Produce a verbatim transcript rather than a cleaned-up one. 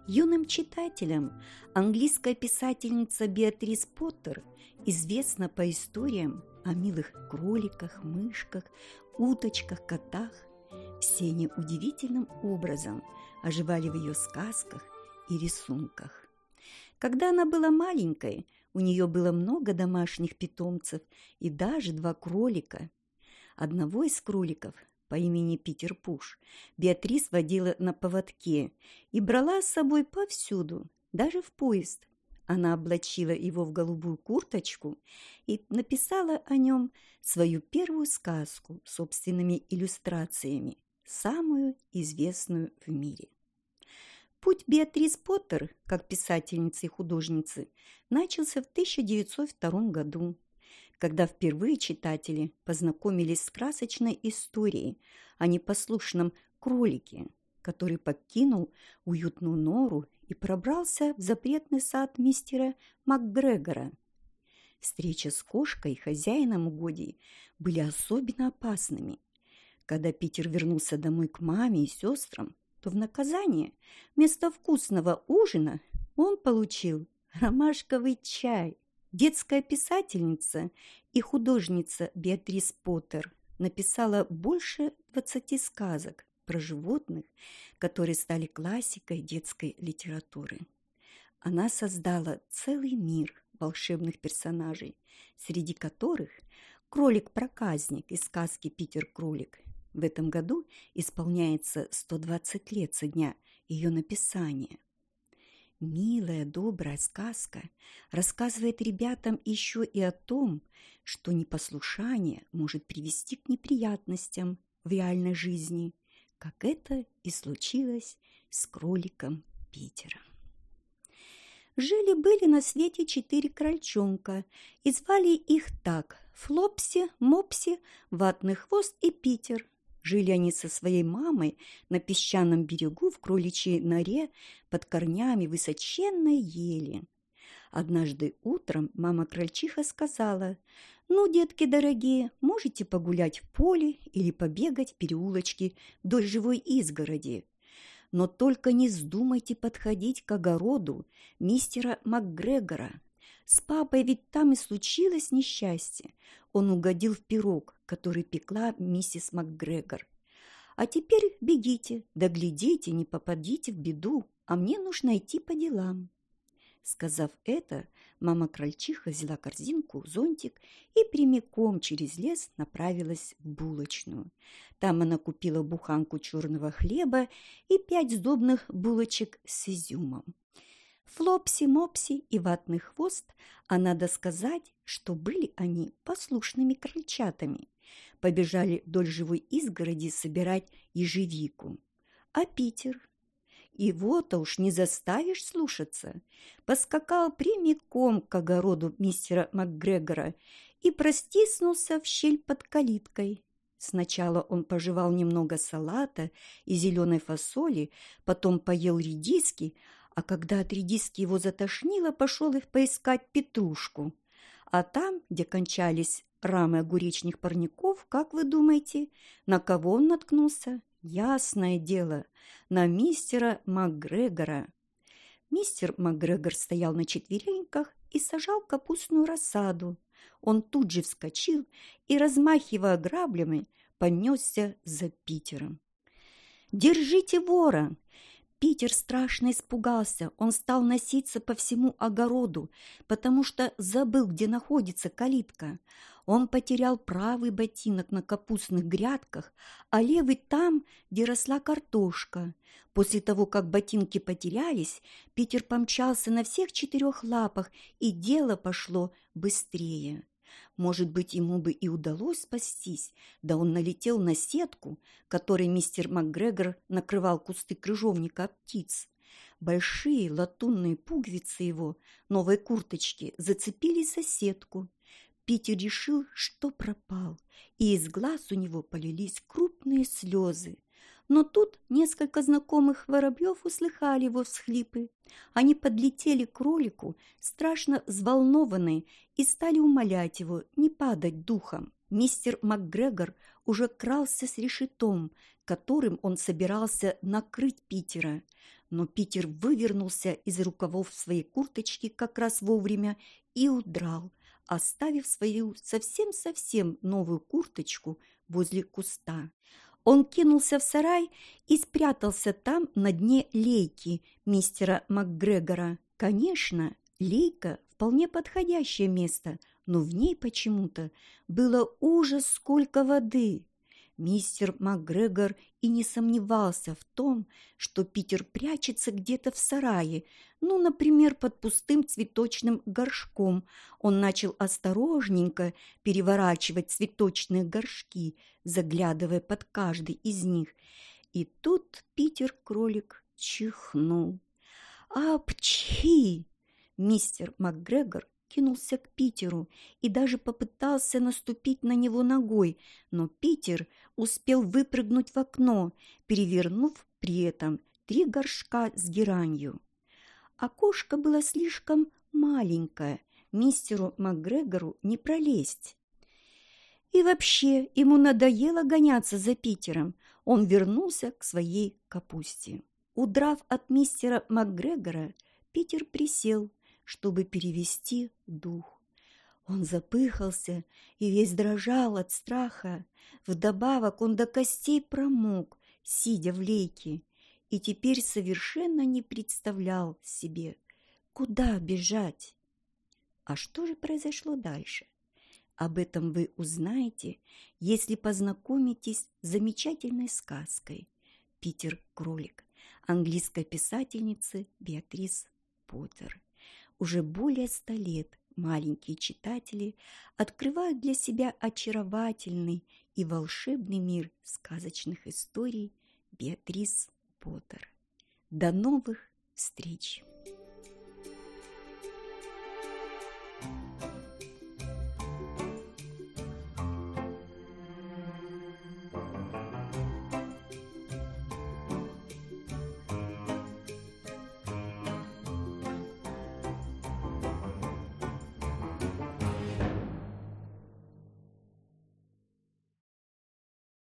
Юным читателям английская писательница Беатрис Поттер известна по историям о милых кроликах, мышках, уточках, котах. Все они удивительным образом оживали в ее сказках и рисунках. Когда она была маленькой, у нее было много домашних питомцев и даже два кролика. Одного из кроликов по имени Питер Пуш Беатрис водила на поводке и брала с собой повсюду, даже в поезд. Она облачила его в голубую курточку и написала о нем свою первую сказку с собственными иллюстрациями, самую известную в мире. Путь Беатрис Поттер, как писательницы и художницы, начался в тысяча девятьсот втором году, когда впервые читатели познакомились с красочной историей о непослушном кролике, который покинул уютную нору и пробрался в запретный сад мистера МакГрегора. Встреча с кошкой и хозяином угодий были особенно опасными. Когда Питер вернулся домой к маме и сестрам, то в наказание вместо вкусного ужина он получил ромашковый чай. Детская писательница и художница Беатрис Поттер написала больше двадцати сказок про животных, которые стали классикой детской литературы. Она создала целый мир волшебных персонажей, среди которых кролик-проказник из сказки «Питер-кролик». В этом году исполняется сто двадцать лет со дня ее написания. Милая, добрая сказка рассказывает ребятам еще и о том, что непослушание может привести к неприятностям в реальной жизни, как это и случилось с кроликом Питером. Жили-были на свете четыре крольчонка, и звали их так – Флопси, Мопси, Ватный хвост и Питер. Жили они со своей мамой на песчаном берегу в кроличьей норе под корнями высоченной ели. Однажды утром мама-крольчиха сказала: «Ну, детки дорогие, можете погулять в поле или побегать в переулочке вдоль живой изгороди. Но только не вздумайте подходить к огороду мистера МакГрегора. С папой ведь там и случилось несчастье. Он угодил в пирог, который пекла миссис МакГрегор. А теперь бегите, да глядите, не попадите в беду, а мне нужно идти по делам». Сказав это, мама-крольчиха взяла корзинку, зонтик и прямиком через лес направилась в булочную. Там она купила буханку черного хлеба и пять сдобных булочек с изюмом. Флопси, Мопси и Ватный хвост, а надо сказать, что были они послушными крольчатами, побежали вдоль живой изгороди собирать ежевику. А Питер? Его-то уж не заставишь слушаться. Поскакал прямиком к огороду мистера МакГрегора и простиснулся в щель под калиткой. Сначала он пожевал немного салата и зеленой фасоли, потом поел редиски, а когда от редиски его затошнило, пошел их поискать петрушку. А там, где кончались рамы огуречных парников, как вы думаете, на кого он наткнулся? Ясное дело, на мистера МакГрегора. Мистер МакГрегор стоял на четвереньках и сажал капустную рассаду. Он тут же вскочил и, размахивая граблями, понесся за Питером. «Держите вора!» Питер страшно испугался. Он стал носиться по всему огороду, потому что забыл, где находится калитка. Он потерял правый ботинок на капустных грядках, а левый там, где росла картошка. После того, как ботинки потерялись, Питер помчался на всех четырех лапах, и дело пошло быстрее. Может быть, ему бы и удалось спастись, да он налетел на сетку, которой мистер МакГрегор накрывал кусты крыжовника от птиц. Большие латунные пуговицы его новой курточки зацепились за сетку. Питер решил, что пропал, и из глаз у него полились крупные слезы. Но тут несколько знакомых воробьев услыхали его всхлипы. Они подлетели к кролику, страшно взволнованные, и стали умолять его не падать духом. Мистер МакГрегор уже крался с решетом, которым он собирался накрыть Питера. Но Питер вывернулся из рукавов своей курточки как раз вовремя и удрал, оставив свою совсем-совсем новую курточку возле куста. Он кинулся в сарай и спрятался там на дне лейки мистера МакГрегора. Конечно, лейка – вполне подходящее место, но в ней почему-то было ужас сколько воды. Мистер МакГрегор и не сомневался в том, что Питер прячется где-то в сарае, ну, например, под пустым цветочным горшком. Он начал осторожненько переворачивать цветочные горшки, заглядывая под каждый из них. И тут Питер-кролик чихнул. «Апчхи!» Мистер МакГрегор кинулся к Питеру и даже попытался наступить на него ногой, но Питер успел выпрыгнуть в окно, перевернув при этом три горшка с геранью. Окошко было слишком маленькое, мистеру МакГрегору не пролезть. И вообще ему надоело гоняться за Питером, он вернулся к своей капусте. Удрав от мистера МакГрегора, Питер присел, чтобы перевести дух. Он запыхался и весь дрожал от страха. Вдобавок он до костей промок, сидя в лейке, и теперь совершенно не представлял себе, куда бежать. А что же произошло дальше? Об этом вы узнаете, если познакомитесь с замечательной сказкой «Питер-кролик» английской писательницы Беатрис Поттер. Уже более ста лет маленькие читатели открывают для себя очаровательный и волшебный мир сказочных историй Беатрис Поттер. До новых встреч!